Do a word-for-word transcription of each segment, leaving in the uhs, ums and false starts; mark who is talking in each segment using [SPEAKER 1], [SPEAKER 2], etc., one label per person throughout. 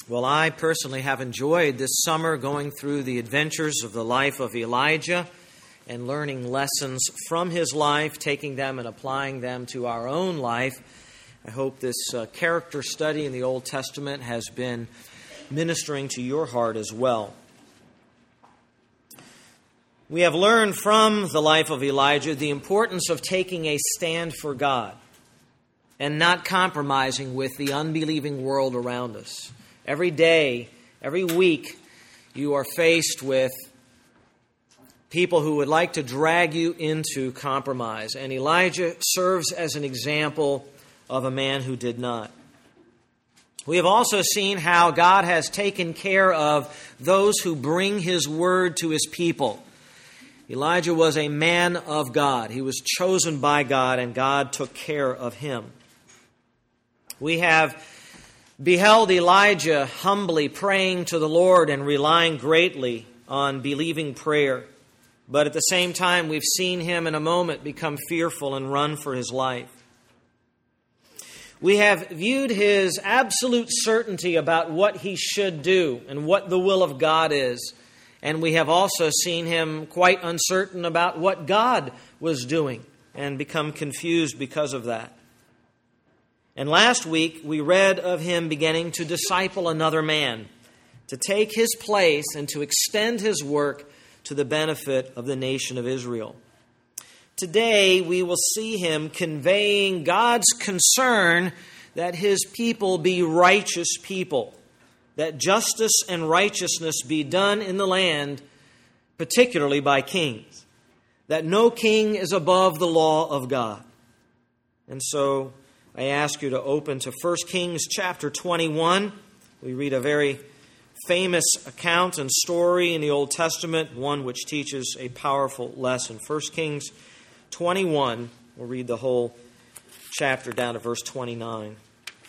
[SPEAKER 1] Well, I personally have enjoyed this summer going through the adventures of the life of Elijah and learning lessons from his life, taking them and applying them to our own life. I hope this uh, character study in the Old Testament has been ministering to your heart as well. We have learned from the life of Elijah the importance of taking a stand for God and not compromising with the unbelieving world around us. Every day, every week, you are faced with people who would like to drag you into compromise. And Elijah serves as an example of a man who did not. We have also seen how God has taken care of those who bring His word to His people. Elijah was a man of God. He was chosen by God, and God took care of him. We have beheld Elijah humbly praying to the Lord and relying greatly on believing prayer. But at the same time, we've seen him in a moment become fearful and run for his life. We have viewed his absolute certainty about what he should do and what the will of God is. And we have also seen him quite uncertain about what God was doing and become confused because of that. And last week, we read of him beginning to disciple another man, to take his place and to extend his work to the benefit of the nation of Israel. Today, we will see him conveying God's concern that his people be righteous people, that justice and righteousness be done in the land, particularly by kings, that no king is above the law of God. And so I ask you to open to First Kings chapter twenty-one. We read a very famous account and story in the Old Testament, one which teaches a powerful lesson. First Kings twenty-one, we'll read the whole chapter down to verse twenty-nine.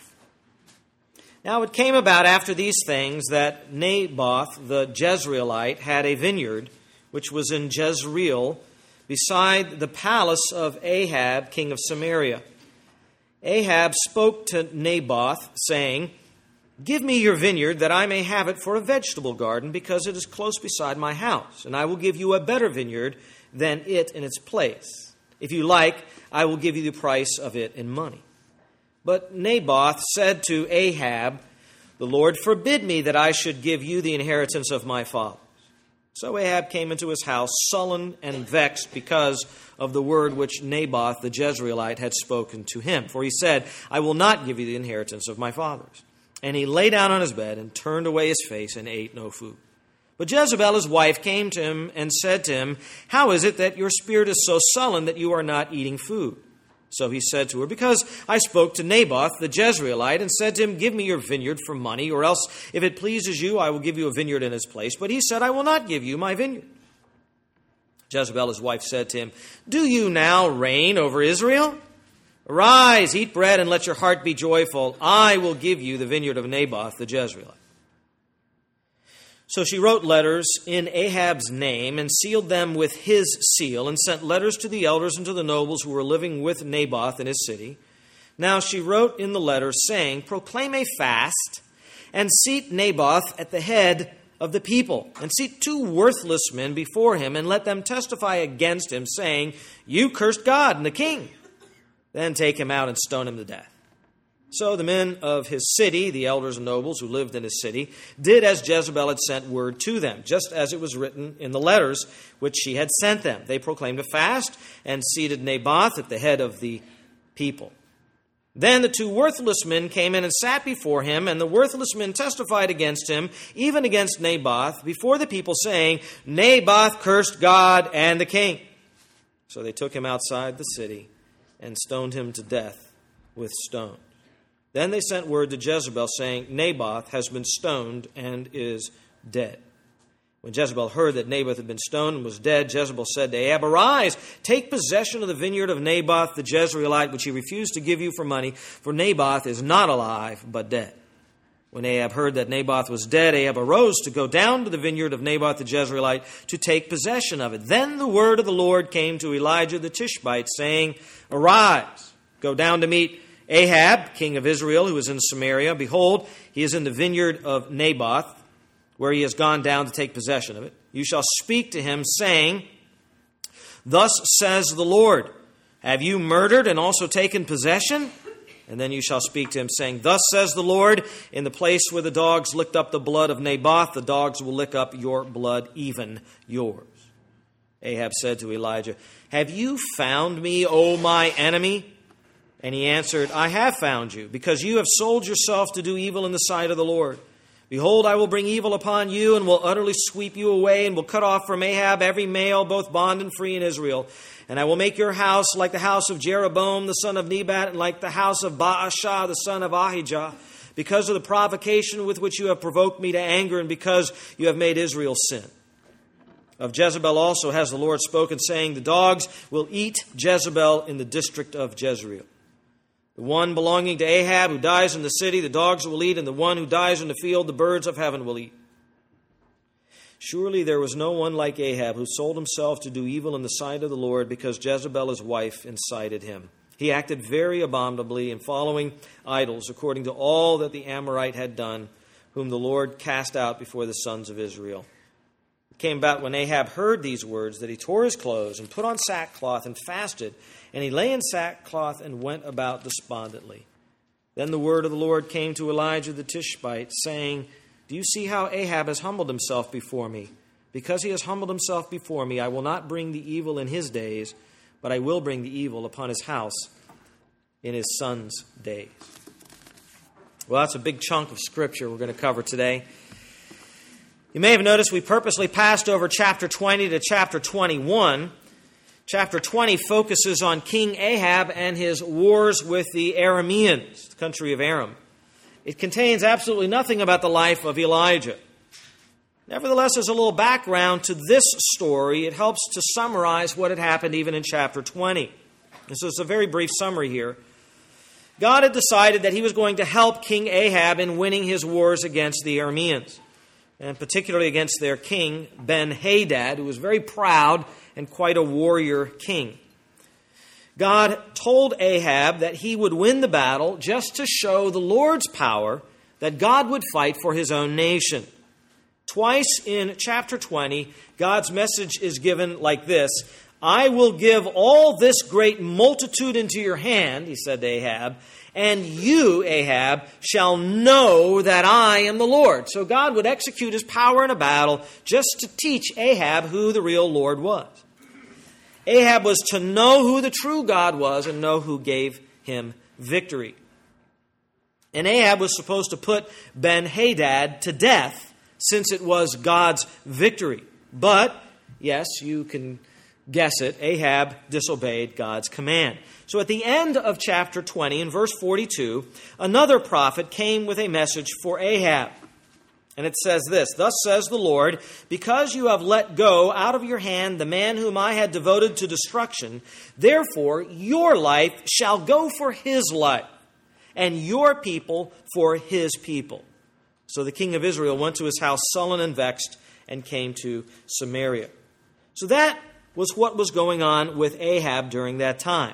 [SPEAKER 1] Now it came about after these things that Naboth the Jezreelite had a vineyard which was in Jezreel beside the palace of Ahab, king of Samaria. Ahab spoke to Naboth, saying, "Give me your vineyard, that I may have it for a vegetable garden, because it is close beside my house, and I will give you a better vineyard than it in its place. If you like, I will give you the price of it in money." But Naboth said to Ahab, "The Lord forbid me that I should give you the inheritance of my fathers." So Ahab came into his house sullen and vexed because of the word which Naboth the Jezreelite had spoken to him. For he said, "I will not give you the inheritance of my fathers." And he lay down on his bed and turned away his face and ate no food. But Jezebel, his wife, came to him and said to him, "How is it that your spirit is so sullen that you are not eating food?" So he said to her, "Because I spoke to Naboth the Jezreelite and said to him, 'Give me your vineyard for money, or else, if it pleases you, I will give you a vineyard in its place.' But he said, 'I will not give you my vineyard.'" Jezebel, his wife, said to him, "Do you now reign over Israel? Arise, eat bread, and let your heart be joyful. I will give you the vineyard of Naboth the Jezreelite." So she wrote letters in Ahab's name and sealed them with his seal, and sent letters to the elders and to the nobles who were living with Naboth in his city. Now she wrote in the letters, saying, "Proclaim a fast, and seat Naboth at the head of the people, and seat two worthless men before him, and let them testify against him, saying, 'You cursed God and the king.' Then take him out and stone him to death." So the men of his city, the elders and nobles who lived in his city, did as Jezebel had sent word to them, just as it was written in the letters which she had sent them. They proclaimed a fast and seated Naboth at the head of the people. Then the two worthless men came in and sat before him, and the worthless men testified against him, even against Naboth, before the people, saying, "Naboth cursed God and the king." So they took him outside the city and stoned him to death with stones. Then they sent word to Jezebel, saying, "Naboth has been stoned and is dead." When Jezebel heard that Naboth had been stoned and was dead, Jezebel said to Ahab, "Arise, take possession of the vineyard of Naboth the Jezreelite, which he refused to give you for money, for Naboth is not alive, but dead." When Ahab heard that Naboth was dead, Ahab arose to go down to the vineyard of Naboth the Jezreelite to take possession of it. Then the word of the Lord came to Elijah the Tishbite, saying, "Arise, go down to meet Ahab, king of Israel, who was in Samaria, behold, he is in the vineyard of Naboth, where he has gone down to take possession of it. You shall speak to him, saying, Thus says the Lord, have you murdered and also taken possession? And then you shall speak to him, saying, Thus says the Lord, in the place where the dogs licked up the blood of Naboth, the dogs will lick up your blood, even yours. Ahab said to Elijah, Have you found me, O my enemy? And he answered, I have found you, because you have sold yourself to do evil in the sight of the Lord. Behold, I will bring evil upon you, and will utterly sweep you away, and will cut off from Ahab every male, both bond and free in Israel. And I will make your house like the house of Jeroboam the son of Nebat, and like the house of Baasha the son of Ahijah, because of the provocation with which you have provoked me to anger, and because you have made Israel sin. Of Jezebel also has the Lord spoken, saying, The dogs will eat Jezebel in the district of Jezreel. The one belonging to Ahab who dies in the city, the dogs will eat, and the one who dies in the field, the birds of heaven will eat. Surely there was no one like Ahab who sold himself to do evil in the sight of the Lord, because Jezebel his wife incited him. He acted very abominably in following idols, according to all that the Amorite had done, whom the Lord cast out before the sons of Israel. It came about when Ahab heard these words that he tore his clothes and put on sackcloth and fasted, and he lay in sackcloth and went about despondently. Then the word of the Lord came to Elijah the Tishbite, saying, Do you see how Ahab has humbled himself before me? Because he has humbled himself before me, I will not bring the evil in his days, but I will bring the evil upon his house in his son's days. Well, that's a big chunk of Scripture we're going to cover today. You may have noticed we purposely passed over chapter twenty to chapter twenty-one. Chapter twenty focuses on King Ahab and his wars with the Arameans, the country of Aram. It contains absolutely nothing about the life of Elijah. Nevertheless, as a little background to this story, it helps to summarize what had happened even in chapter twenty. And so it's a very brief summary here. God had decided that he was going to help King Ahab in winning his wars against the Arameans, and particularly against their king, Ben-Hadad, who was very proud and quite a warrior king. God told Ahab that he would win the battle just to show the Lord's power, that God would fight for his own nation. Twice in chapter twenty, God's message is given like this: I will give all this great multitude into your hand, he said to Ahab, and you, Ahab, shall know that I am the Lord. So God would execute his power in a battle just to teach Ahab who the real Lord was. Ahab was to know who the true God was and know who gave him victory. And Ahab was supposed to put Ben-Hadad to death, since it was God's victory. But, yes, you can guess it, Ahab disobeyed God's command. So at the end of chapter twenty, in verse forty-two, another prophet came with a message for Ahab. And it says this: Thus says the Lord, because you have let go out of your hand the man whom I had devoted to destruction, therefore your life shall go for his life, and your people for his people. So the king of Israel went to his house sullen and vexed, and came to Samaria. So that was what was going on with Ahab during that time.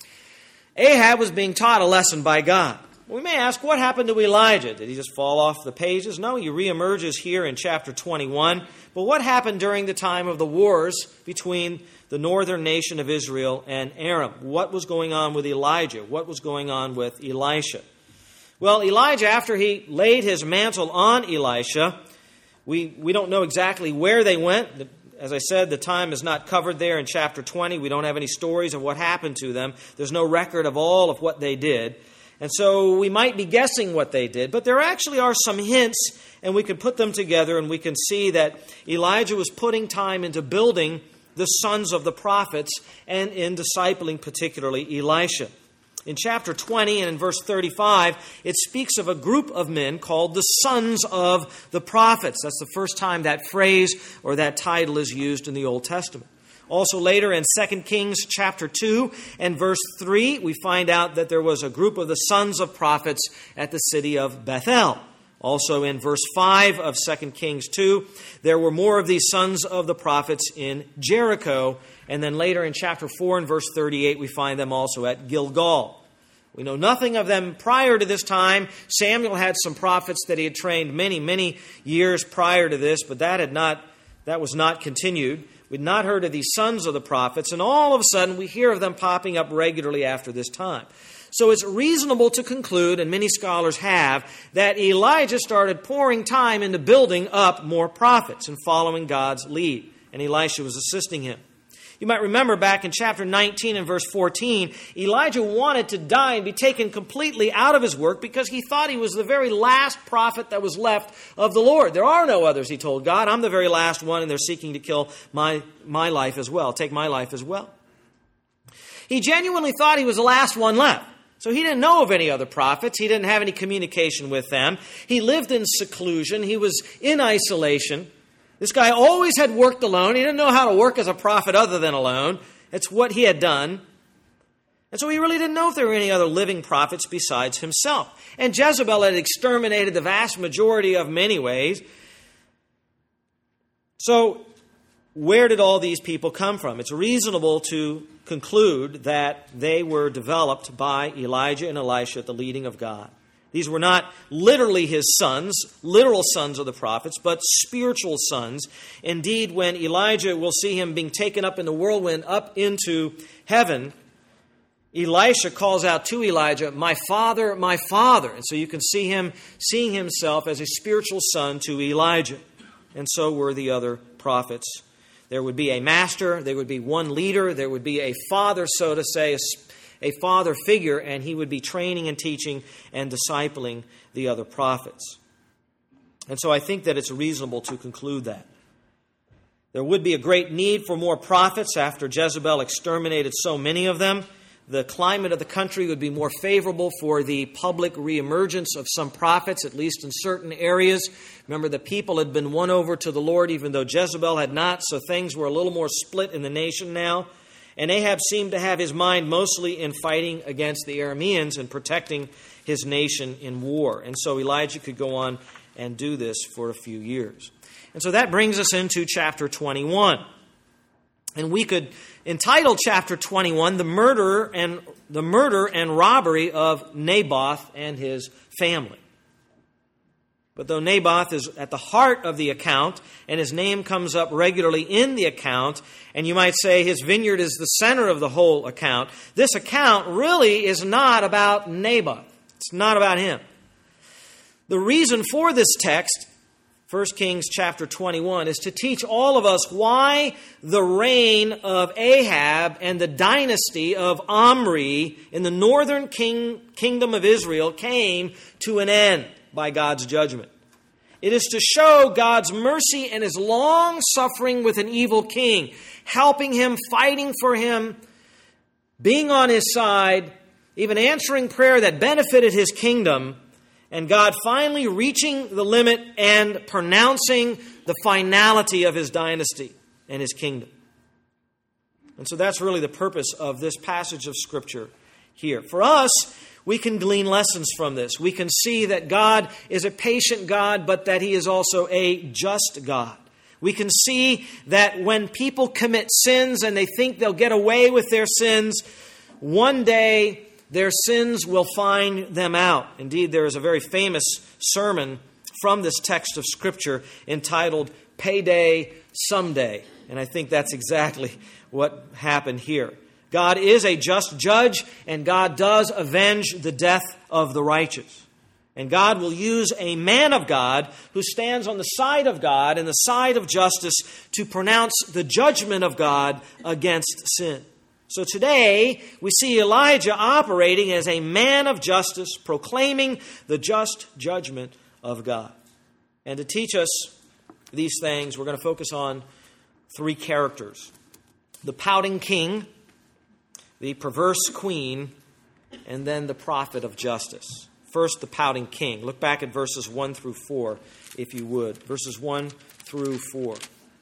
[SPEAKER 1] Ahab was being taught a lesson by God. We may ask, what happened to Elijah? Did he just fall off the pages? No, he reemerges here in chapter twenty-one. But what happened during the time of the wars between the northern nation of Israel and Aram? What was going on with Elijah? What was going on with Elisha? Well, Elijah, after he laid his mantle on Elisha, we, we don't know exactly where they went. As I said, the time is not covered there in chapter twenty. We don't have any stories of what happened to them. There's no record of all of what they did. And so we might be guessing what they did, but there actually are some hints, and we can put them together, and we can see that Elijah was putting time into building the sons of the prophets and in discipling particularly Elisha. In chapter twenty and in verse thirty-five, it speaks of a group of men called the sons of the prophets. That's the first time that phrase or that title is used in the Old Testament. Also later in Second Kings chapter two and verse three, we find out that there was a group of the sons of prophets at the city of Bethel. Also in verse five of Second Kings two, there were more of these sons of the prophets in Jericho. And then later in chapter four and verse thirty-eight, we find them also at Gilgal. We know nothing of them prior to this time. Samuel had some prophets that he had trained many, many years prior to this, but that had not, that was not continued. We'd not heard of these sons of the prophets, and all of a sudden we hear of them popping up regularly after this time. So it's reasonable to conclude, and many scholars have, that Elijah started pouring time into building up more prophets and following God's lead, and Elisha was assisting him. You might remember back in chapter nineteen and verse fourteen, Elijah wanted to die and be taken completely out of his work because he thought he was the very last prophet that was left of the Lord. There are no others, he told God. I'm the very last one, and they're seeking to kill my, my life as well, take my life as well. He genuinely thought he was the last one left. So he didn't know of any other prophets. He didn't have any communication with them. He lived in seclusion. He was in isolation. This guy always had worked alone. He didn't know how to work as a prophet other than alone. It's what he had done. And so he really didn't know if there were any other living prophets besides himself. And Jezebel had exterminated the vast majority of them anyways. So where did all these people come from? It's reasonable to conclude that they were developed by Elijah and Elisha at the leading of God. These were not literally his sons, literal sons of the prophets, but spiritual sons. Indeed, when Elijah, we'll see him being taken up in the whirlwind up into heaven, Elisha calls out to Elijah, "My father, my father." And so you can see him seeing himself as a spiritual son to Elijah. And so were the other prophets. There would be a master, there would be one leader, there would be a father, so to say, a a father figure, and he would be training and teaching and discipling the other prophets. And so I think that it's reasonable to conclude that. There would be a great need for more prophets after Jezebel exterminated so many of them. The climate of the country would be more favorable for the public reemergence of some prophets, at least in certain areas. Remember, the people had been won over to the Lord, even though Jezebel had not, so things were a little more split in the nation now. And Ahab seemed to have his mind mostly in fighting against the Arameans and protecting his nation in war. And so Elijah could go on and do this for a few years. And so that brings us into chapter twenty-one. And we could entitle chapter twenty-one, The Murder and the Murder and Robbery of Naboth and His Family. But though Naboth is at the heart of the account, and his name comes up regularly in the account, and you might say his vineyard is the center of the whole account, this account really is not about Naboth. It's not about him. The reason for this text, First Kings chapter twenty-one, is to teach all of us why the reign of Ahab and the dynasty of Omri in the northern king, kingdom of Israel came to an end by God's judgment. It is to show God's mercy and His long suffering with an evil king, helping him, fighting for him, being on his side, even answering prayer that benefited his kingdom, and God finally reaching the limit and pronouncing the finality of his dynasty and his kingdom. And so that's really the purpose of this passage of Scripture here. For us, we can glean lessons from this. We can see that God is a patient God, but that He is also a just God. We can see that when people commit sins and they think they'll get away with their sins, one day their sins will find them out. Indeed, there is a very famous sermon from this text of Scripture entitled Payday Someday. And I think that's exactly what happened here. God is a just judge, and God does avenge the death of the righteous. And God will use a man of God who stands on the side of God and the side of justice to pronounce the judgment of God against sin. So today, we see Elijah operating as a man of justice, proclaiming the just judgment of God. And to teach us these things, we're going to focus on three characters: the pouting king, the perverse queen, and then the prophet of justice. First, the pouting king. Look back at verses one through four, if you would. Verses one through four.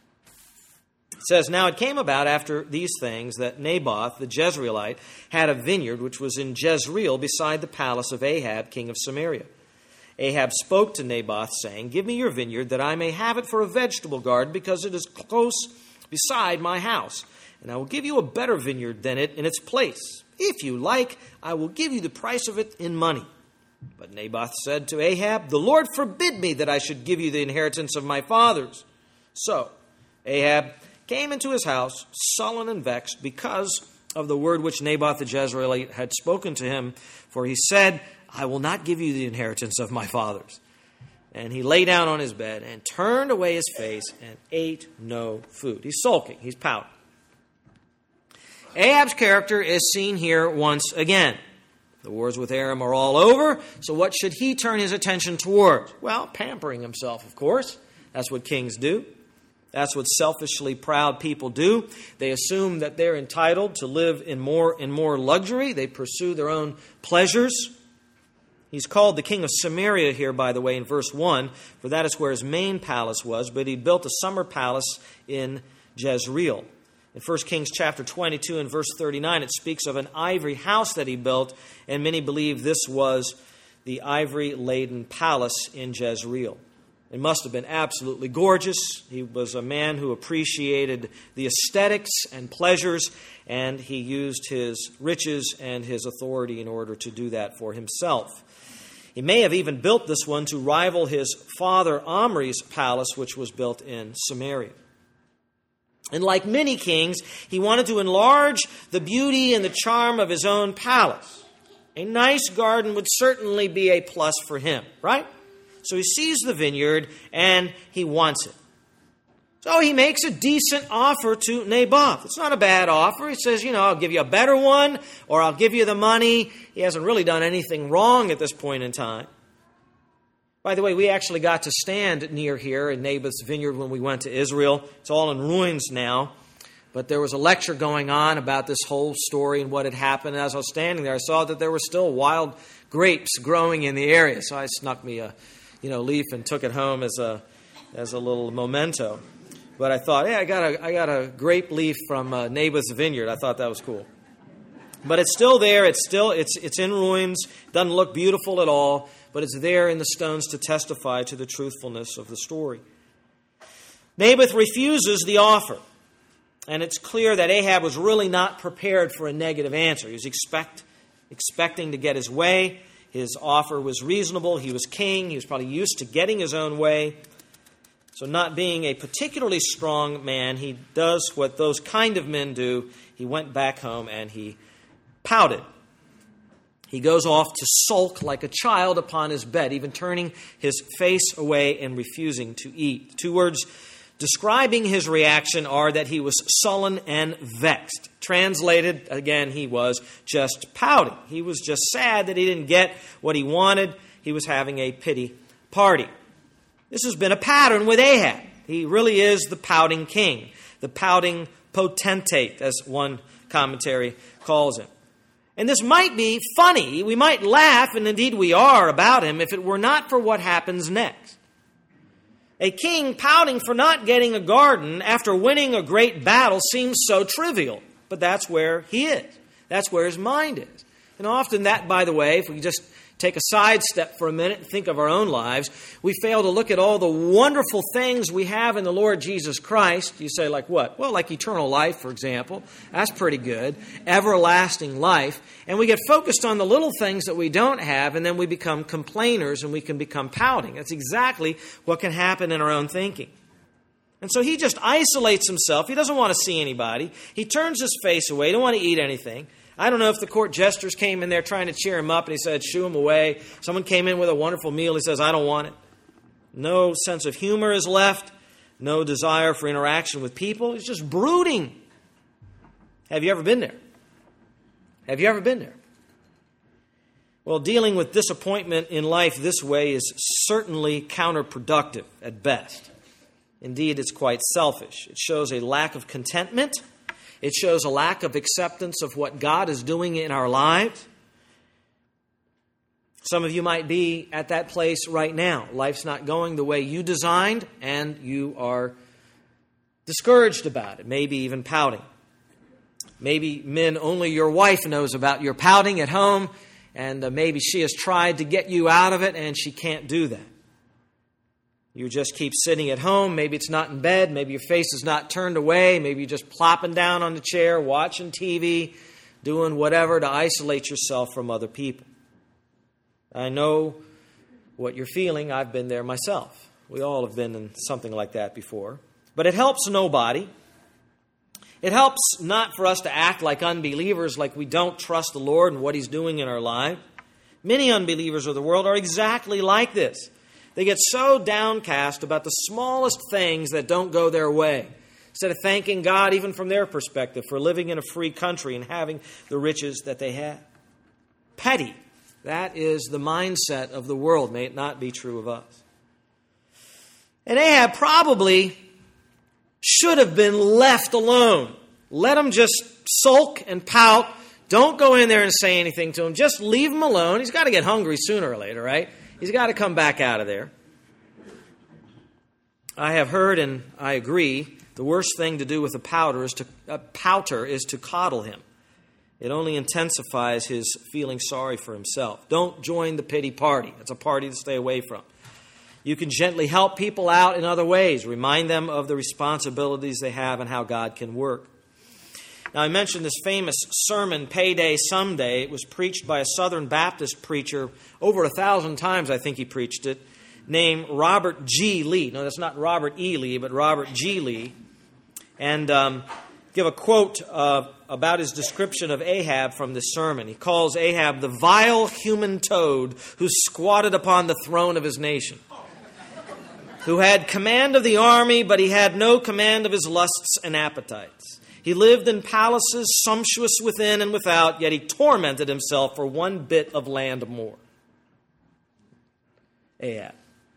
[SPEAKER 1] It says, "Now it came about after these things that Naboth the Jezreelite had a vineyard which was in Jezreel beside the palace of Ahab, king of Samaria. Ahab spoke to Naboth, saying, 'Give me your vineyard, that I may have it for a vegetable garden, because it is close beside my house. And I will give you a better vineyard than it in its place.' If you like, I will give you the price of it in money. But Naboth said to Ahab, the Lord forbid me that I should give you the inheritance of my fathers. So Ahab came into his house, sullen and vexed, because of the word which Naboth the Jezreelite had spoken to him. For he said, I will not give you the inheritance of my fathers. And he lay down on his bed and turned away his face and ate no food. He's sulking. He's pouting. Ahab's character is seen here once again. The wars with Aram are all over, so what should he turn his attention towards? Well, pampering himself, of course. That's what kings do. That's what selfishly proud people do. They assume that they're entitled to live in more and more luxury. They pursue their own pleasures. He's called the king of Samaria here, by the way, in verse one, for that is where his main palace was, but he built a summer palace in Jezreel. In First Kings chapter twenty-two and verse thirty-nine, it speaks of an ivory house that he built, and many believe this was the ivory-laden palace in Jezreel. It must have been absolutely gorgeous. He was a man who appreciated the aesthetics and pleasures, and he used his riches and his authority in order to do that for himself. He may have even built this one to rival his father Omri's palace, which was built in Samaria. And like many kings, he wanted to enlarge the beauty and the charm of his own palace. A nice garden would certainly be a plus for him, right? So he sees the vineyard and he wants it. So he makes a decent offer to Naboth. It's not a bad offer. He says, you know, I'll give you a better one, or I'll give you the money. He hasn't really done anything wrong at this point in time. By the way, we actually got to stand near here in Naboth's vineyard when we went to Israel. It's all in ruins now. But there was a lecture going on about this whole story and what had happened. And as I was standing there, I saw that there were still wild grapes growing in the area. So I snuck me a you know, leaf and took it home as a as a little memento. But I thought, hey, I got a I got a grape leaf from uh, Naboth's vineyard. I thought that was cool. But it's still there. It's still it's it's in ruins. Doesn't look beautiful at all. But it's there in the stones to testify to the truthfulness of the story. Naboth refuses the offer. And it's clear that Ahab was really not prepared for a negative answer. He was expect, expecting to get his way. His offer was reasonable. He was king. He was probably used to getting his own way. So not being a particularly strong man, he does what those kind of men do. He went back home and he pouted. He goes off to sulk like a child upon his bed, even turning his face away and refusing to eat. Two words describing his reaction are that he was sullen and vexed. Translated, again, he was just pouting. He was just sad that he didn't get what he wanted. He was having a pity party. This has been a pattern with Ahab. He really is the pouting king, the pouting potentate, as one commentary calls him. And this might be funny. We might laugh, and indeed we are, about him if it were not for what happens next. A king pouting for not getting a garden after winning a great battle seems so trivial. But that's where he is. That's where his mind is. And often that, by the way, if we just take a sidestep for a minute and think of our own lives, we fail to look at all the wonderful things we have in the Lord Jesus Christ. You say, like what? Well, like eternal life, for example. That's pretty good. Everlasting life. And we get focused on the little things that we don't have, and then we become complainers and we can become pouting. That's exactly what can happen in our own thinking. And so he just isolates himself. He doesn't want to see anybody. He turns his face away. He don't want to eat anything. I don't know if the court jesters came in there trying to cheer him up and he said, shoo him away. Someone came in with a wonderful meal. He says, I don't want it. No sense of humor is left. No desire for interaction with people. He's just brooding. Have you ever been there? Have you ever been there? Well, dealing with disappointment in life this way is certainly counterproductive at best. Indeed, it's quite selfish. It shows a lack of contentment. It shows a lack of acceptance of what God is doing in our lives. Some of you might be at that place right now. Life's not going the way you designed, and you are discouraged about it, maybe even pouting. Maybe, men, only your wife knows about your pouting at home, and uh, maybe she has tried to get you out of it, and she can't do that. You just keep sitting at home. Maybe it's not in bed. Maybe your face is not turned away. Maybe you're just plopping down on the chair, watching T V, doing whatever to isolate yourself from other people. I know what you're feeling. I've been there myself. We all have been in something like that before. But it helps nobody. It helps not for us to act like unbelievers, like we don't trust the Lord and what He's doing in our life. Many unbelievers of the world are exactly like this. They get so downcast about the smallest things that don't go their way, instead of thanking God, even from their perspective, for living in a free country and having the riches that they have. Petty. That is the mindset of the world. May it not be true of us. And Ahab probably should have been left alone. Let him just sulk and pout. Don't go in there and say anything to him. Just leave him alone. He's got to get hungry sooner or later, right? He's got to come back out of there. I have heard, and I agree, the worst thing to do with a pouter is to a pouter is to coddle him. It only intensifies his feeling sorry for himself. Don't join the pity party. It's a party to stay away from. You can gently help people out in other ways. Remind them of the responsibilities they have and how God can work. Now, I mentioned this famous sermon, Payday Someday. It was preached by a Southern Baptist preacher over a thousand times, I think he preached it, named Robert G. Lee. No, that's not Robert E. Lee, but Robert G. Lee. And um, give a quote uh, about his description of Ahab from this sermon. He calls Ahab the vile human toad who squatted upon the throne of his nation, who had command of the army, but he had no command of his lusts and appetites. He lived in palaces, sumptuous within and without, yet he tormented himself for one bit of land more. Ahab.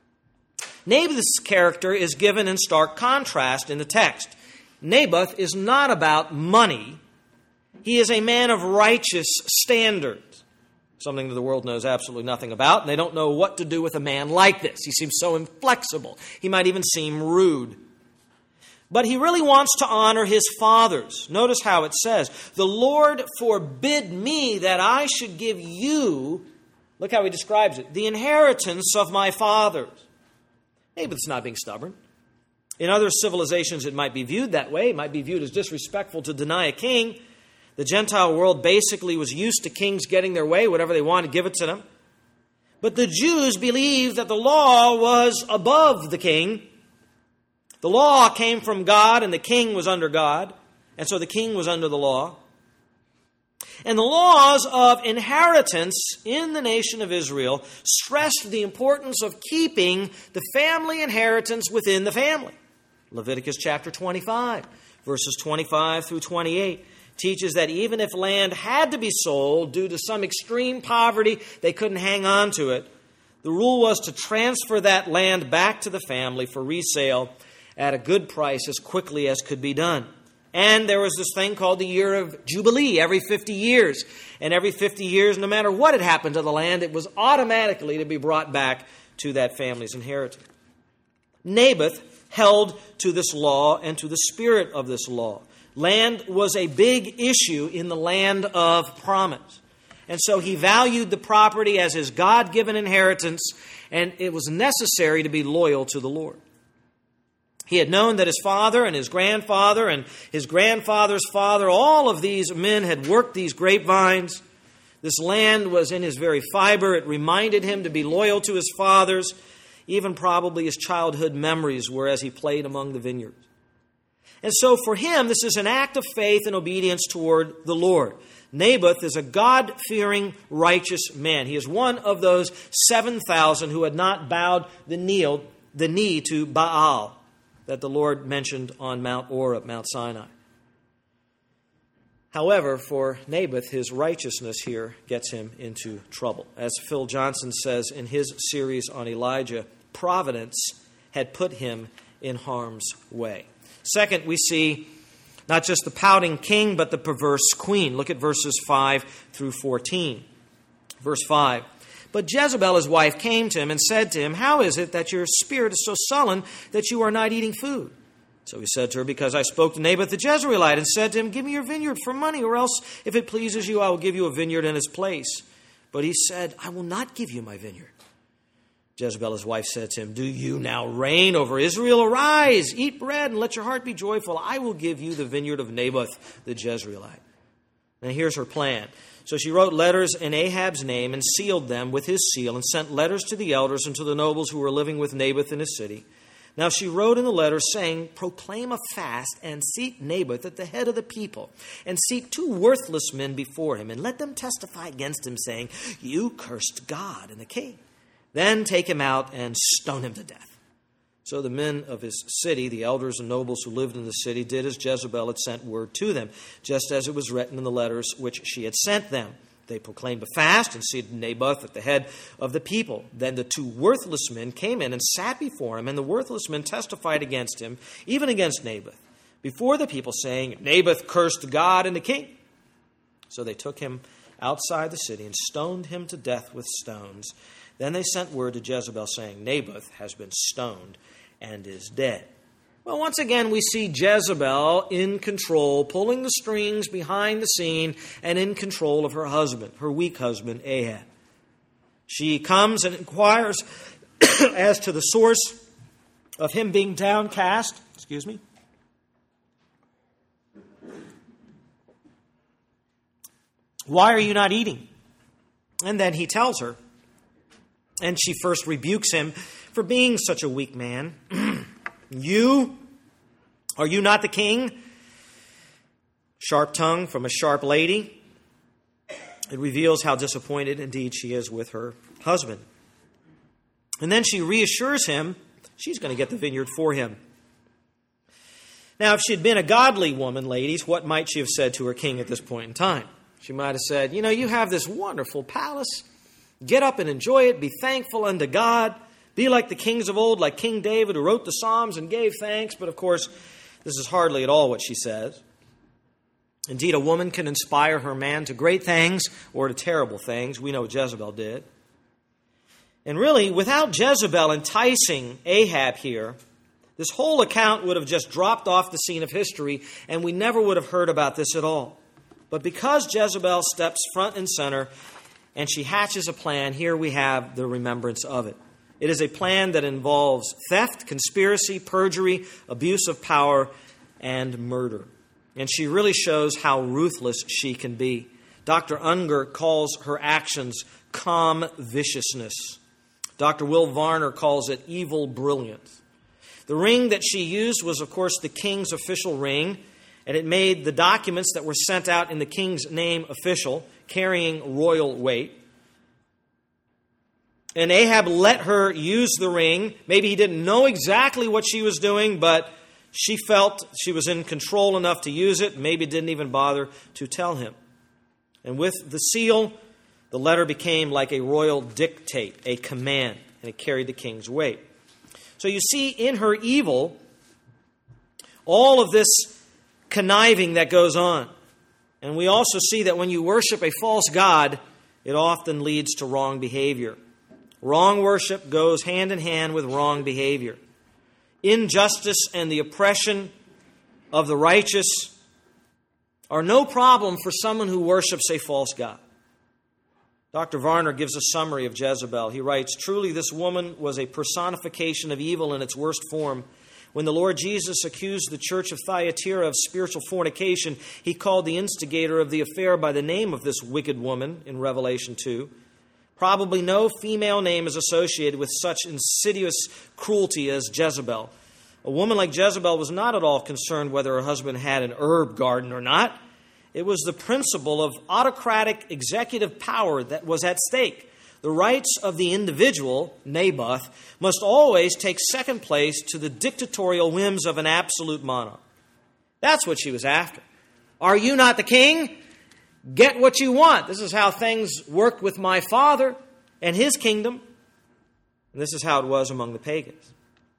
[SPEAKER 1] Naboth's character is given in stark contrast in the text. Naboth is not about money. He is a man of righteous standards, something that the world knows absolutely nothing about, and they don't know what to do with a man like this. He seems so inflexible. He might even seem rude. But he really wants to honor his fathers. Notice how it says, "The Lord forbid me that I should give you," look how he describes it, "the inheritance of my fathers." Naboth's not being stubborn. In other civilizations, it might be viewed that way. It might be viewed as disrespectful to deny a king. The Gentile world basically was used to kings getting their way, whatever they wanted, give it to them. But the Jews believed that the law was above the king. The law came from God, and the king was under God, and so the king was under the law. And the laws of inheritance in the nation of Israel stressed the importance of keeping the family inheritance within the family. Leviticus chapter twenty-five, verses twenty-five through twenty-eight, teaches that even if land had to be sold due to some extreme poverty, they couldn't hang on to it. The rule was to transfer that land back to the family for resale at a good price as quickly as could be done. And there was this thing called the year of Jubilee every fifty years. And every fifty years, no matter what had happened to the land, it was automatically to be brought back to that family's inheritance. Naboth held to this law and to the spirit of this law. Land was a big issue in the land of promise. And so he valued the property as his God-given inheritance, and it was necessary to be loyal to the Lord. He had known that his father and his grandfather and his grandfather's father, all of these men had worked these grapevines. This land was in his very fiber. It reminded him to be loyal to his fathers. Even probably his childhood memories were as he played among the vineyards. And so for him, this is an act of faith and obedience toward the Lord. Naboth is a God-fearing, righteous man. He is one of those seven thousand who had not bowed the knee, the knee to Baal that the Lord mentioned on Mount Oreb, Mount Sinai. However, for Naboth, his righteousness here gets him into trouble. As Phil Johnson says in his series on Elijah, providence had put him in harm's way. Second, we see not just the pouting king, but the perverse queen. Look at verses five through fourteen. Verse five. But Jezebel, his wife, came to him and said to him, "How is it that your spirit is so sullen that you are not eating food?" So he said to her, "Because I spoke to Naboth the Jezreelite and said to him, 'Give me your vineyard for money, or else, if it pleases you, I will give you a vineyard in its place.' But he said, 'I will not give you my vineyard.' Jezebel, his wife, said to him, 'Do you now reign over Israel? Arise, eat bread, and let your heart be joyful. I will give you the vineyard of Naboth the Jezreelite.'" And here's her plan. So she wrote letters in Ahab's name and sealed them with his seal and sent letters to the elders and to the nobles who were living with Naboth in his city. Now she wrote in the letter saying, proclaim a fast and seat Naboth at the head of the people and seat two worthless men before him and let them testify against him saying, you cursed God and the king. Then take him out and stone him to death. So the men of his city, the elders and nobles who lived in the city, did as Jezebel had sent word to them, just as it was written in the letters which she had sent them. They proclaimed a fast and seated Naboth at the head of the people. Then the two worthless men came in and sat before him, and the worthless men testified against him, even against Naboth, before the people, saying, Naboth cursed God and the king. So they took him outside the city and stoned him to death with stones. Then they sent word to Jezebel, saying, Naboth has been stoned and is dead. Well, once again, we see Jezebel in control, pulling the strings behind the scene and in control of her husband, her weak husband, Ahab. She comes and inquires as to the source of him being downcast. Excuse me. Why are you not eating? And then he tells her, and she first rebukes him for being such a weak man. You, are you not the king? Sharp tongue from a sharp lady. It reveals how disappointed indeed she is with her husband. And then she reassures him she's going to get the vineyard for him. Now, if she had been a godly woman, ladies, what might she have said to her king at this point in time? She might have said, you know, you have this wonderful palace. Get up and enjoy it. Be thankful unto God. Be like the kings of old, like King David, who wrote the Psalms and gave thanks. But of course, this is hardly at all what she says. Indeed, a woman can inspire her man to great things or to terrible things. We know what Jezebel did. And really, without Jezebel enticing Ahab here, this whole account would have just dropped off the scene of history, and we never would have heard about this at all. But because Jezebel steps front and center, and she hatches a plan, here we have the remembrance of it. It is a plan that involves theft, conspiracy, perjury, abuse of power, and murder. And she really shows how ruthless she can be. Doctor Unger calls her actions calm viciousness. Doctor Will Varner calls it evil brilliance. The ring that she used was, of course, the king's official ring, and it made the documents that were sent out in the king's name official, carrying royal weight. And Ahab let her use the ring. Maybe he didn't know exactly what she was doing, but she felt she was in control enough to use it. Maybe didn't even bother to tell him. And with the seal, the letter became like a royal dictate, a command, and it carried the king's weight. So you see in her evil all of this conniving that goes on. And we also see that when you worship a false god, it often leads to wrong behavior. Wrong worship goes hand in hand with wrong behavior. Injustice and the oppression of the righteous are no problem for someone who worships a false god. Doctor Varner gives a summary of Jezebel. He writes, truly this woman was a personification of evil in its worst form. When the Lord Jesus accused the church of Thyatira of spiritual fornication, he called the instigator of the affair by the name of this wicked woman in Revelation two. Probably no female name is associated with such insidious cruelty as Jezebel. A woman like Jezebel was not at all concerned whether her husband had an herb garden or not. It was the principle of autocratic executive power that was at stake. The rights of the individual, Naboth, must always take second place to the dictatorial whims of an absolute monarch. That's what she was after. Are you not the king? Get what you want. This is how things worked with my father and his kingdom. And this is how it was among the pagans.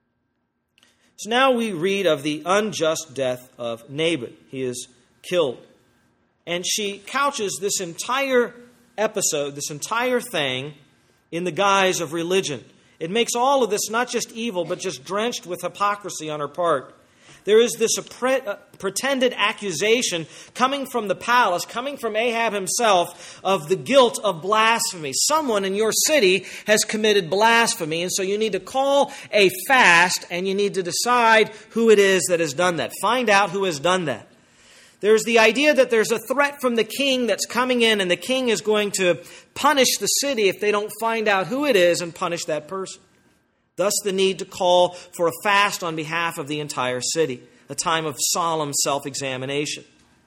[SPEAKER 1] So now we read of the unjust death of Naboth. He is killed. And she couches this entire episode, this entire thing, in the guise of religion. It makes all of this not just evil, but just drenched with hypocrisy on her part. There is this pretended accusation coming from the palace, coming from Ahab himself, of the guilt of blasphemy. Someone in your city has committed blasphemy, and so you need to call a fast, and you need to decide who it is that has done that. Find out who has done that. There's the idea that there's a threat from the king that's coming in, and the king is going to punish the city if they don't find out who it is and punish that person. Thus the need to call for a fast on behalf of the entire city, a time of solemn self-examination.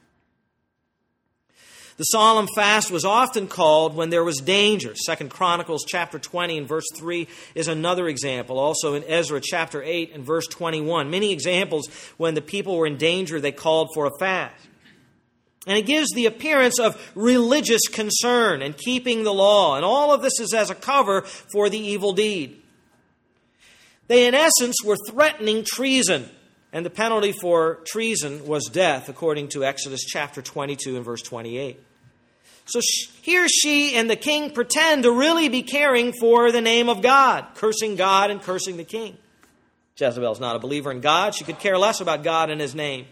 [SPEAKER 1] The solemn fast was often called when there was danger. Second Chronicles chapter twenty and verse three is another example. Also in Ezra chapter eight and verse twenty-one. Many examples when the people were in danger, they called for a fast. And it gives the appearance of religious concern and keeping the law. And all of this is as a cover for the evil deed. They, in essence, were threatening treason. And the penalty for treason was death, according to Exodus chapter twenty-two and verse twenty-eight. So here she and the king pretend to really be caring for the name of God, cursing God and cursing the king. Jezebel's not a believer in God. She could care less about God and his name.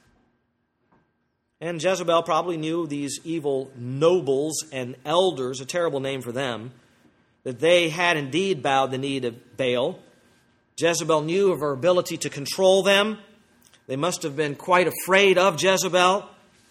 [SPEAKER 1] And Jezebel probably knew these evil nobles and elders, a terrible name for them, that they had indeed bowed the knee to Baal. Jezebel knew of her ability to control them. They must have been quite afraid of Jezebel.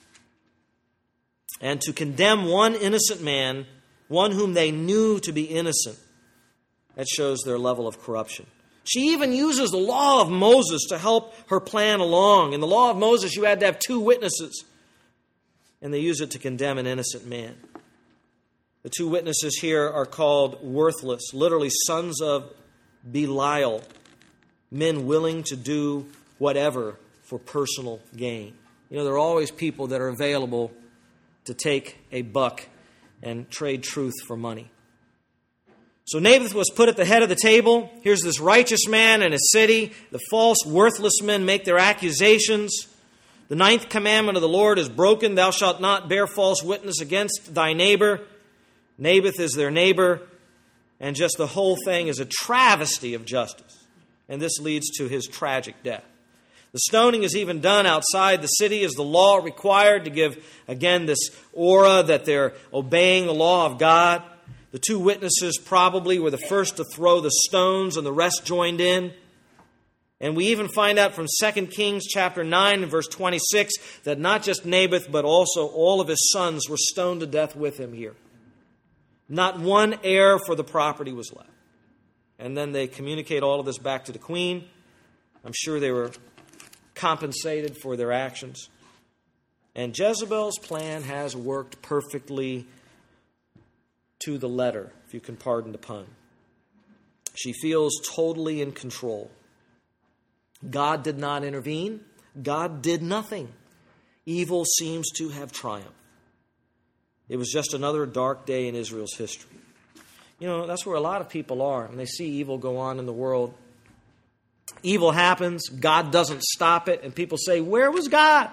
[SPEAKER 1] And to condemn one innocent man, one whom they knew to be innocent, that shows their level of corruption. She even uses the law of Moses to help her plan along. In the law of Moses, you had to have two witnesses. And they use it to condemn an innocent man. The two witnesses here are called worthless, literally sons of Belial, men willing to do whatever for personal gain. You know, there are always people that are available to take a buck and trade truth for money. So Naboth was put at the head of the table. Here's this righteous man in a city. The false, worthless men make their accusations. The ninth commandment of the Lord is broken. Thou shalt not bear false witness against thy neighbor. Naboth is their neighbor. And just the whole thing is a travesty of justice. And this leads to his tragic death. The stoning is even done outside the city as the law required to give, again, this aura that they're obeying the law of God. The two witnesses probably were the first to throw the stones, and the rest joined in. And we even find out from Second Kings chapter nine and verse twenty-six that not just Naboth, but also all of his sons were stoned to death with him here. Not one heir for the property was left. And then they communicate all of this back to the queen. I'm sure they were compensated for their actions. And Jezebel's plan has worked perfectly to the letter, if you can pardon the pun. She feels totally in control. God did not intervene. God did nothing. Evil seems to have triumphed. It was just another dark day in Israel's history. You know, that's where a lot of people are when they see evil go on in the world. Evil happens, God doesn't stop it, and people say, where was God?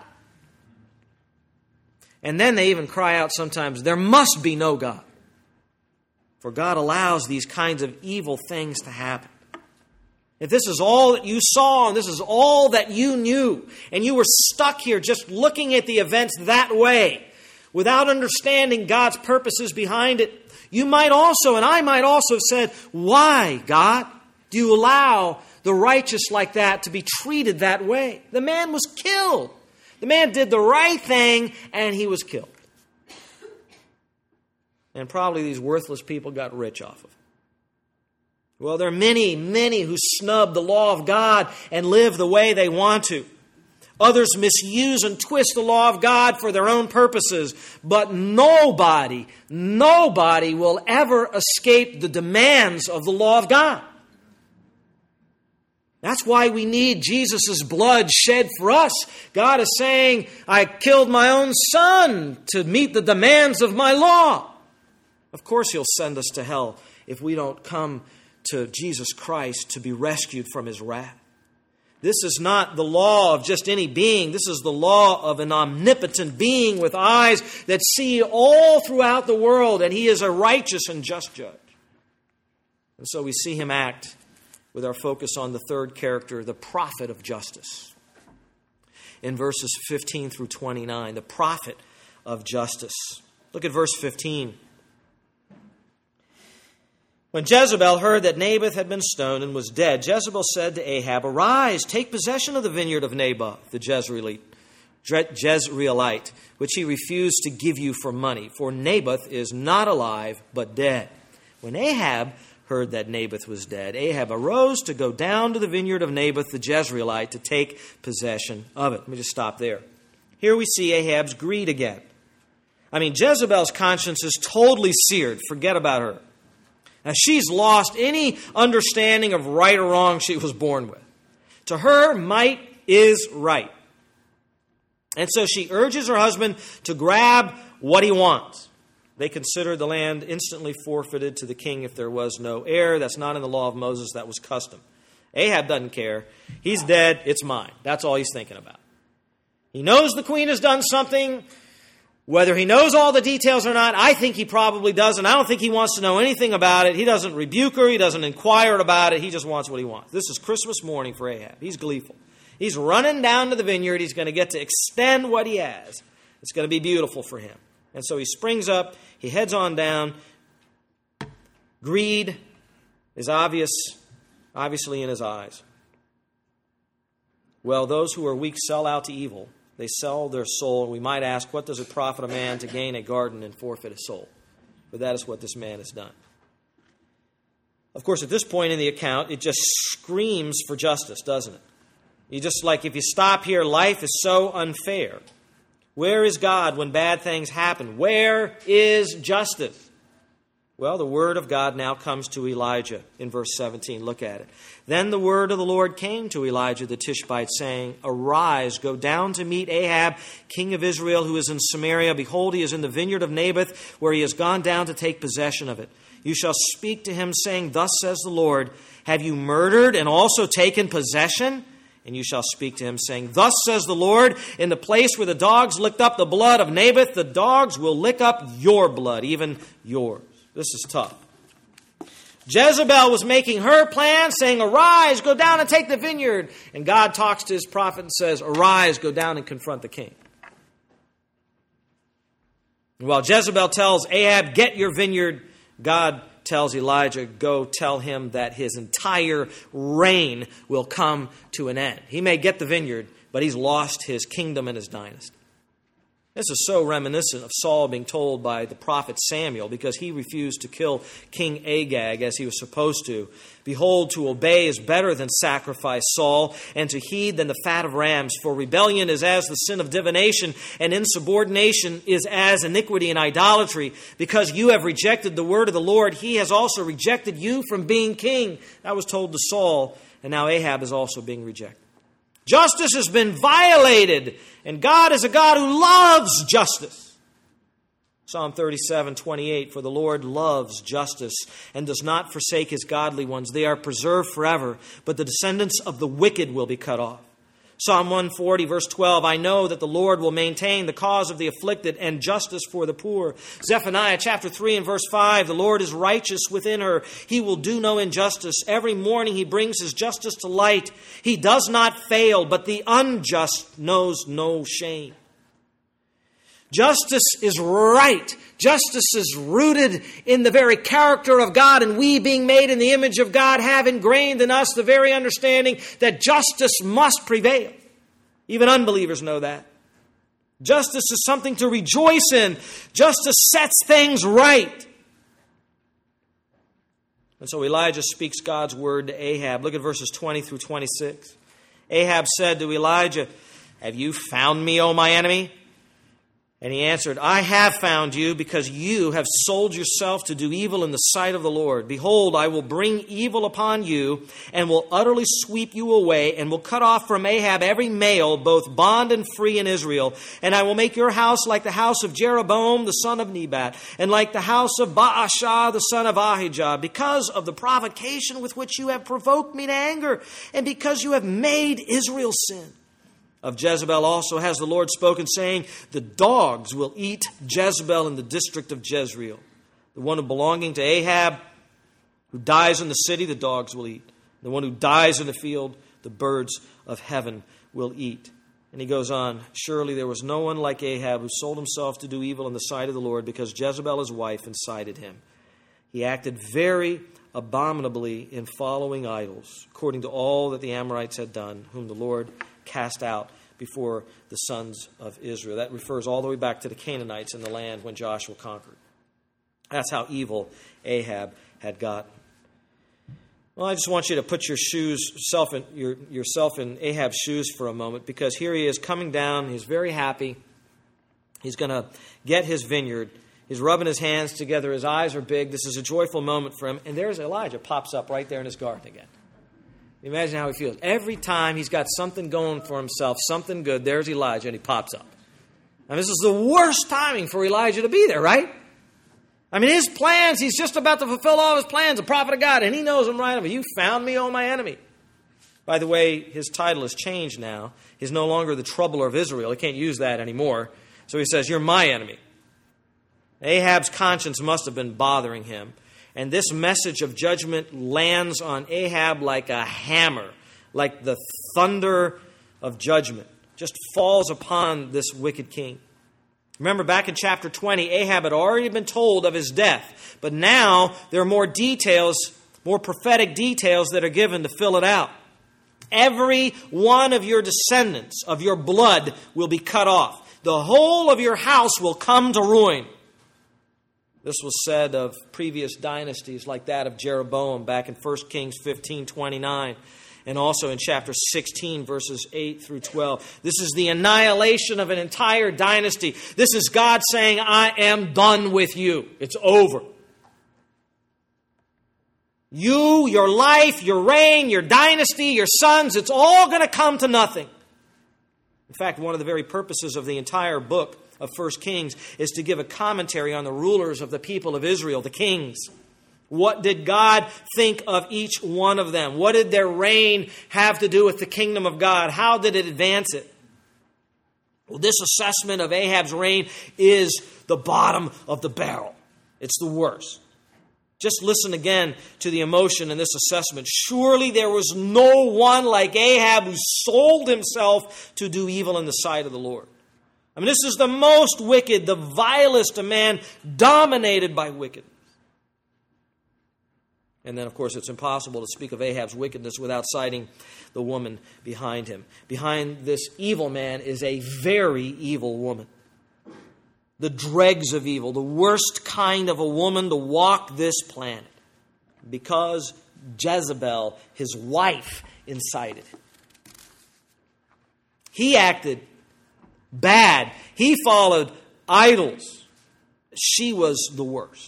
[SPEAKER 1] And then they even cry out sometimes, there must be no God. For God allows these kinds of evil things to happen. If this is all that you saw, and this is all that you knew, and you were stuck here just looking at the events that way, without understanding God's purposes behind it, you might also, and I might also have said, why, God, do you allow the righteous like that to be treated that way? The man was killed. The man did the right thing, and he was killed. And probably these worthless people got rich off of it. Well, there are many, many who snub the law of God and live the way they want to. Others misuse and twist the law of God for their own purposes. But nobody, nobody will ever escape the demands of the law of God. That's why we need Jesus' blood shed for us. God is saying, I killed my own son to meet the demands of my law. Of course he'll send us to hell if we don't come to Jesus Christ to be rescued from his wrath. This is not the law of just any being. This is the law of an omnipotent being with eyes that see all throughout the world, and he is a righteous and just judge. And so we see him act with our focus on the third character, the prophet of justice. In verses fifteen through twenty-nine, the prophet of justice. Look at verse fifteen. When Jezebel heard that Naboth had been stoned and was dead, Jezebel said to Ahab, arise, take possession of the vineyard of Naboth, the Jezreelite, Jezreelite, which he refused to give you for money, for Naboth is not alive, but dead. When Ahab heard that Naboth was dead, Ahab arose to go down to the vineyard of Naboth the Jezreelite to take possession of it. Let me just stop there. Here we see Ahab's greed again. I mean, Jezebel's conscience is totally seared. Forget about her. Now, she's lost any understanding of right or wrong she was born with. To her, might is right. And so she urges her husband to grab what he wants. They considered the land instantly forfeited to the king if there was no heir. That's not in the law of Moses. That was custom. Ahab doesn't care. He's dead. It's mine. That's all he's thinking about. He knows the queen has done something. Whether he knows all the details or not, I think he probably doesn't. I don't think he wants to know anything about it. He doesn't rebuke her. He doesn't inquire about it. He just wants what he wants. This is Christmas morning for Ahab. He's gleeful. He's running down to the vineyard. He's going to get to extend what he has. It's going to be beautiful for him. And so he springs up. He heads on down. Greed is obvious, obviously in his eyes. Well, those who are weak sell out to evil. They sell their soul. We might ask, what does it profit a man to gain a garden and forfeit his soul? But that is what this man has done. Of course, at this point in the account, it just screams for justice, doesn't it? You just like, if you stop here, life is so unfair. Where is God when bad things happen? Where is justice? Well, the word of God now comes to Elijah in verse seventeen. Look at it. Then the word of the Lord came to Elijah the Tishbite, saying, Arise, go down to meet Ahab, king of Israel, who is in Samaria. Behold, he is in the vineyard of Naboth, where he has gone down to take possession of it. You shall speak to him, saying, Thus says the Lord, Have you murdered and also taken possession? And you shall speak to him, saying, Thus says the Lord, in the place where the dogs licked up the blood of Naboth, the dogs will lick up your blood, even yours. This is tough. Jezebel was making her plan, saying, Arise, go down and take the vineyard. And God talks to his prophet and says, Arise, go down and confront the king. And while Jezebel tells Ahab, Get your vineyard, God tells Elijah, Go tell him that his entire reign will come to an end. He may get the vineyard, but he's lost his kingdom and his dynasty. This is so reminiscent of Saul being told by the prophet Samuel, because he refused to kill King Agag as he was supposed to. Behold, to obey is better than sacrifice, Saul, and to heed than the fat of rams. For rebellion is as the sin of divination, and insubordination is as iniquity and idolatry. Because you have rejected the word of the Lord, he has also rejected you from being king. That was told to Saul, and now Ahab is also being rejected. Justice has been violated, and God is a God who loves justice. Psalm thirty-seven twenty-eight, For the Lord loves justice and does not forsake his godly ones. They are preserved forever, but the descendants of the wicked will be cut off. Psalm one forty, verse twelve, I know that the Lord will maintain the cause of the afflicted and justice for the poor. Zephaniah chapter three and verse five, the Lord is righteous within her. He will do no injustice. Every morning he brings his justice to light. He does not fail, but the unjust knows no shame. Justice is right. Justice is rooted in the very character of God, and we, being made in the image of God, have ingrained in us the very understanding that justice must prevail. Even unbelievers know that. Justice is something to rejoice in. Justice sets things right. And so Elijah speaks God's word to Ahab. Look at verses twenty through twenty-six. Ahab said to Elijah, Have you found me, O my enemy? And he answered, I have found you, because you have sold yourself to do evil in the sight of the Lord. Behold, I will bring evil upon you, and will utterly sweep you away, and will cut off from Ahab every male, both bond and free in Israel. And I will make your house like the house of Jeroboam, the son of Nebat, and like the house of Baasha, the son of Ahijah, because of the provocation with which you have provoked me to anger, and because you have made Israel sin. Of Jezebel also has the Lord spoken, saying, The dogs will eat Jezebel in the district of Jezreel. The one who belonging to Ahab, who dies in the city, the dogs will eat. The one who dies in the field, the birds of heaven will eat. And he goes on, Surely there was no one like Ahab who sold himself to do evil in the sight of the Lord, because Jezebel his wife incited him. He acted very abominably in following idols, according to all that the Amorites had done, whom the Lord cast out before the sons of Israel. That refers all the way back to the Canaanites in the land when Joshua conquered. That's how evil Ahab had gotten. Well, I just want you to put your shoes, self in, your, yourself in Ahab's shoes for a moment, because here he is coming down. He's very happy. He's going to get his vineyard. He's rubbing his hands together. His eyes are big. This is a joyful moment for him. And there's Elijah pops up right there in his garden again. Imagine how he feels. Every time he's got something going for himself, something good, there's Elijah, and he pops up. And this is the worst timing for Elijah to be there, right? I mean, his plans, he's just about to fulfill all his plans, a prophet of God, and he knows them right over. You found me, O my enemy. By the way, his title has changed now. He's no longer the troubler of Israel. He can't use that anymore. So he says, you're my enemy. Ahab's conscience must have been bothering him. And this message of judgment lands on Ahab like a hammer, like the thunder of judgment. Just falls upon this wicked king. Remember, back in chapter twenty, Ahab had already been told of his death. But now there are more details, more prophetic details that are given to fill it out. Every one of your descendants of your blood will be cut off. The whole of your house will come to ruin. This was said of previous dynasties like that of Jeroboam back in First Kings fifteen twenty-nine. And also in chapter sixteen, verses eight through twelve. This is the annihilation of an entire dynasty. This is God saying, I am done with you. It's over. You, your life, your reign, your dynasty, your sons, it's all going to come to nothing. In fact, one of the very purposes of the entire book of First Kings is to give a commentary on the rulers of the people of Israel, the kings. What did God think of each one of them? What did their reign have to do with the kingdom of God? How did it advance it? Well, this assessment of Ahab's reign is the bottom of the barrel. It's the worst. Just listen again to the emotion in this assessment. Surely there was no one like Ahab who sold himself to do evil in the sight of the Lord. I mean, this is the most wicked, the vilest of man, dominated by wickedness. And then, of course, it's impossible to speak of Ahab's wickedness without citing the woman behind him. Behind this evil man is a very evil woman. The dregs of evil, the worst kind of a woman to walk this planet. Because Jezebel, his wife, incited it. He acted bad. He followed idols. She was the worst.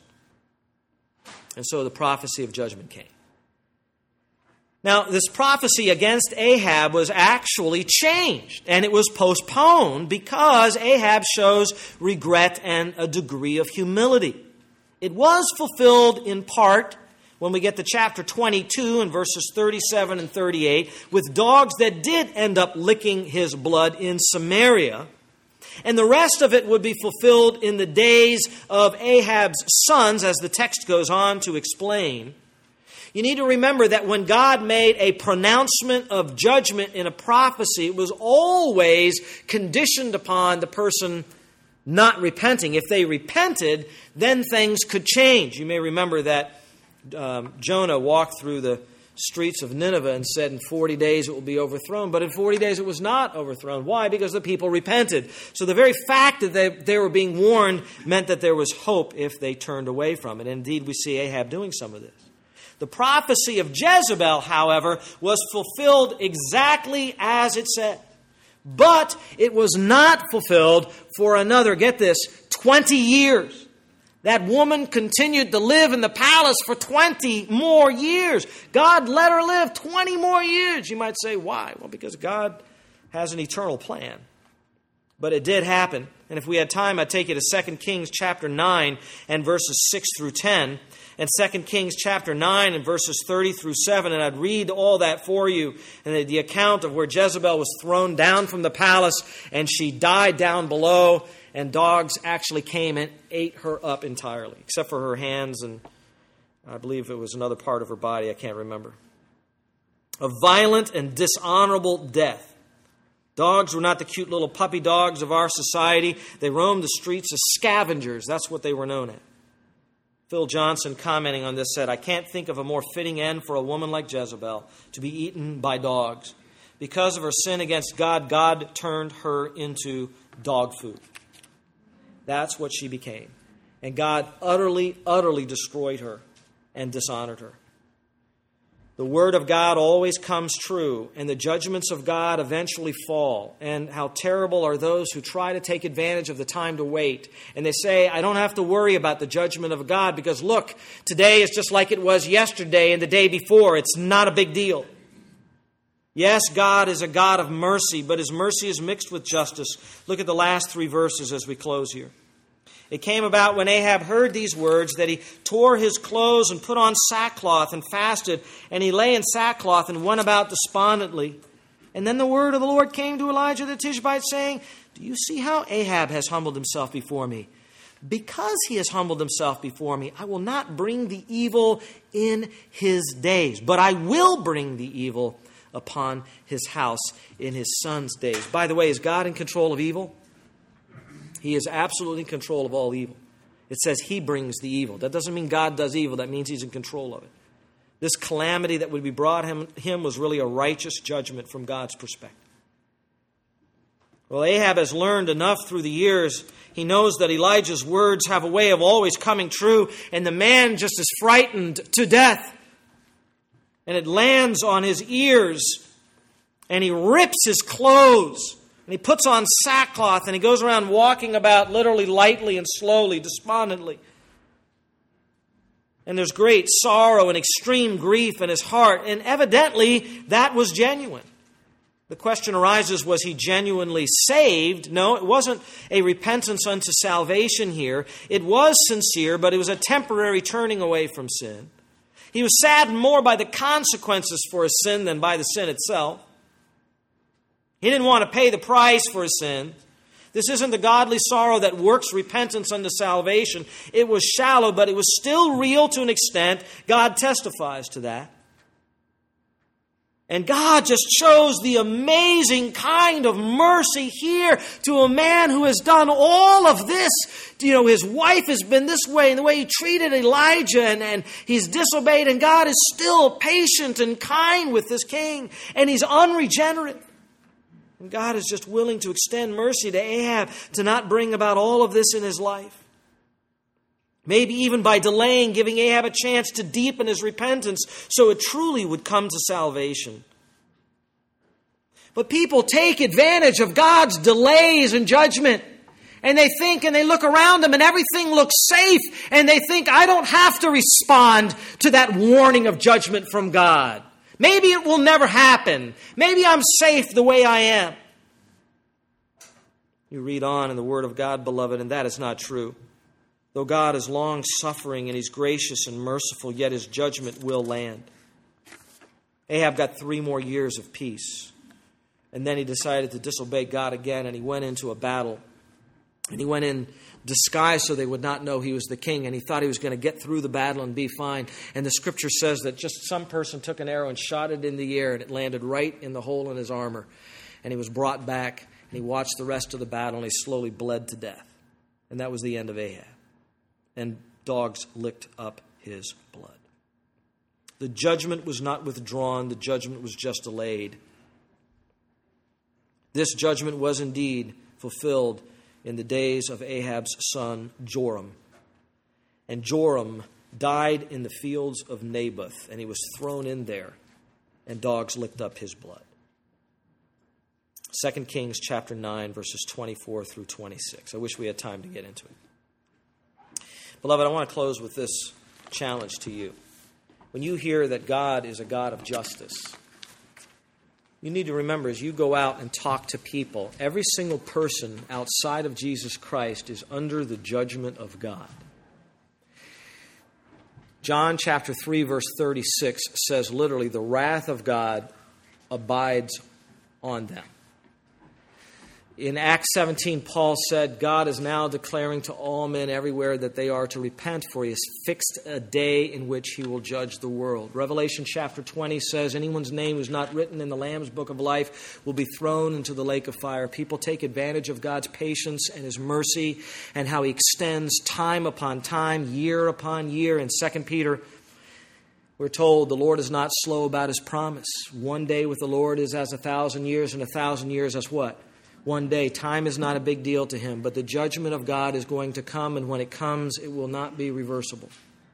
[SPEAKER 1] And so the prophecy of judgment came. Now, this prophecy against Ahab was actually changed, and it was postponed because Ahab shows regret and a degree of humility. It was fulfilled in part when we get to chapter twenty-two and verses thirty-seven and thirty-eight, with dogs that did end up licking his blood in Samaria. And the rest of it would be fulfilled in the days of Ahab's sons, as the text goes on to explain. You need to remember that when God made a pronouncement of judgment in a prophecy, it was always conditioned upon the person not repenting. If they repented, then things could change. You may remember that um, Jonah walked through the streets of Nineveh and said in forty days it will be overthrown. But in forty days it was not overthrown. Why? Because the people repented. So the very fact that they, they were being warned meant that there was hope if they turned away from it. And indeed, we see Ahab doing some of this. The prophecy of Jezebel, however, was fulfilled exactly as it said. But it was not fulfilled for another, get this, twenty years. That woman continued to live in the palace for twenty more years. God let her live twenty more years. You might say, why? Well, because God has an eternal plan. But it did happen. And if we had time, I'd take you to Second Kings chapter nine and verses six through ten. And Second Kings chapter nine and verses thirty through seven. And I'd read all that for you. And the account of where Jezebel was thrown down from the palace and she died down below. And dogs actually came and ate her up entirely, except for her hands and I believe it was another part of her body. I can't remember. A violent and dishonorable death. Dogs were not the cute little puppy dogs of our society. They roamed the streets as scavengers. That's what they were known as. Phil Johnson, commenting on this, said, I can't think of a more fitting end for a woman like Jezebel, to be eaten by dogs. Because of her sin against God, God turned her into dog food. That's what she became. And God utterly, utterly destroyed her and dishonored her. The word of God always comes true, and the judgments of God eventually fall. And how terrible are those who try to take advantage of the time to wait. And they say, I don't have to worry about the judgment of God because look, today is just like it was yesterday and the day before. It's not a big deal. Yes, God is a God of mercy, but His mercy is mixed with justice. Look at the last three verses as we close here. It came about when Ahab heard these words that he tore his clothes and put on sackcloth and fasted, and he lay in sackcloth and went about despondently. And then the word of the Lord came to Elijah the Tishbite, saying, Do you see how Ahab has humbled himself before me? Because he has humbled himself before me, I will not bring the evil in his days, but I will bring the evil upon his house in his son's days. By the way, is God in control of evil? He is absolutely in control of all evil. It says He brings the evil. That doesn't mean God does evil. That means He's in control of it. This calamity that would be brought him, him was really a righteous judgment from God's perspective. Well, Ahab has learned enough through the years. He knows that Elijah's words have a way of always coming true, and the man just is frightened to death. And it lands on his ears, and he rips his clothes. And he puts on sackcloth and he goes around walking about literally lightly and slowly, despondently. And there's great sorrow and extreme grief in his heart. And evidently that was genuine. The question arises, was he genuinely saved? No, it wasn't a repentance unto salvation here. It was sincere, but it was a temporary turning away from sin. He was saddened more by the consequences for his sin than by the sin itself. He didn't want to pay the price for his sin. This isn't the godly sorrow that works repentance unto salvation. It was shallow, but it was still real to an extent. God testifies to that. And God just shows the amazing kind of mercy here to a man who has done all of this. You know, his wife has been this way, and the way he treated Elijah, and, and he's disobeyed, and God is still patient and kind with this king, and he's unregenerate. And God is just willing to extend mercy to Ahab to not bring about all of this in his life. Maybe even by delaying, giving Ahab a chance to deepen his repentance so it truly would come to salvation. But people take advantage of God's delays in judgment. And they think and they look around them and everything looks safe. And they think, I don't have to respond to that warning of judgment from God. Maybe it will never happen. Maybe I'm safe the way I am. You read on in the Word of God, beloved, and that is not true. Though God is long-suffering and He's gracious and merciful, yet His judgment will land. Ahab got three more years of peace. And then he decided to disobey God again, and he went into a battle. And he went in disguised so they would not know he was the king. And he thought he was going to get through the battle and be fine. And the scripture says that just some person took an arrow and shot it in the air, and it landed right in the hole in his armor. And he was brought back, and he watched the rest of the battle, and he slowly bled to death. And that was the end of Ahab. And dogs licked up his blood. The judgment was not withdrawn. The judgment was just delayed. This judgment was indeed fulfilled in the days of Ahab's son Joram. And Joram died in the fields of Naboth, and he was thrown in there, and dogs licked up his blood. Second Kings chapter nine, verses twenty-four through twenty-six. I wish we had time to get into it. Beloved, I want to close with this challenge to you. When you hear that God is a God of justice, you need to remember as you go out and talk to people, every single person outside of Jesus Christ is under the judgment of God. John chapter three, verse thirty-six says literally, the wrath of God abides on them. In Acts seventeen, Paul said, God is now declaring to all men everywhere that they are to repent, for He has fixed a day in which He will judge the world. Revelation chapter twenty says, anyone's name who's not written in the Lamb's book of life will be thrown into the lake of fire. People take advantage of God's patience and His mercy and how He extends time upon time, year upon year. In Second Peter We're told the Lord is not slow about his promise. One day with the Lord is as a thousand years, and a thousand years as what? One day. Time is not a big deal to him, but the judgment of God is going to come, and when it comes, it will not be reversible.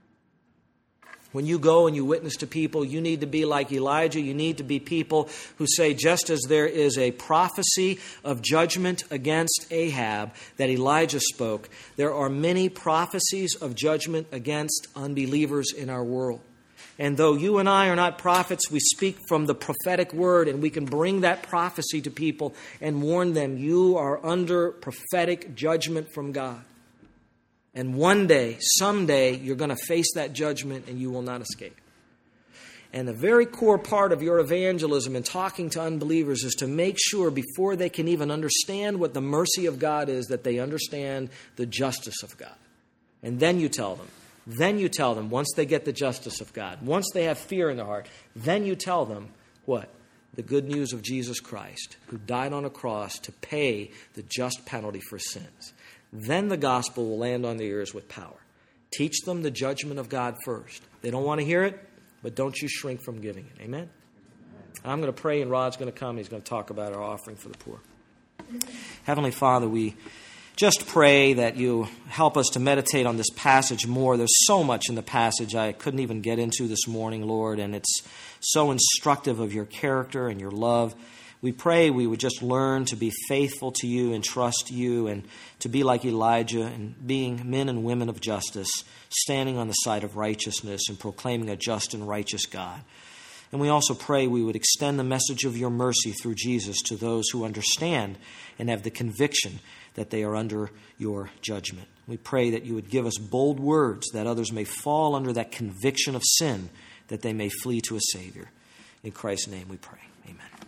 [SPEAKER 1] When you go and you witness to people, you need to be like Elijah. You need to be people who say, just as there is a prophecy of judgment against Ahab that Elijah spoke, there are many prophecies of judgment against unbelievers in our world. And though you and I are not prophets, we speak from the prophetic word, and we can bring that prophecy to people and warn them, you are under prophetic judgment from God. And one day, someday, you're going to face that judgment and you will not escape. And the very core part of your evangelism in talking to unbelievers is to make sure before they can even understand what the mercy of God is, that they understand the justice of God. And then you tell them. Then you tell them, once they get the justice of God, once they have fear in their heart, then you tell them what? The good news of Jesus Christ, who died on a cross to pay the just penalty for sins. Then the gospel will land on their ears with power. Teach them the judgment of God first. They don't want to hear it, but don't you shrink from giving it. Amen? I'm going to pray, and Rod's going to come. He's going to talk about our offering for the poor. Heavenly Father, we just pray that you help us to meditate on this passage more. There's so much in the passage I couldn't even get into this morning, Lord, and it's so instructive of your character and your love. We pray we would just learn to be faithful to you and trust you, and to be like Elijah and being men and women of justice, standing on the side of righteousness and proclaiming a just and righteous God. And we also pray we would extend the message of your mercy through Jesus to those who understand and have the conviction that they are under your judgment. We pray that you would give us bold words that others may fall under that conviction of sin, that they may flee to a Savior. In Christ's name we pray. Amen.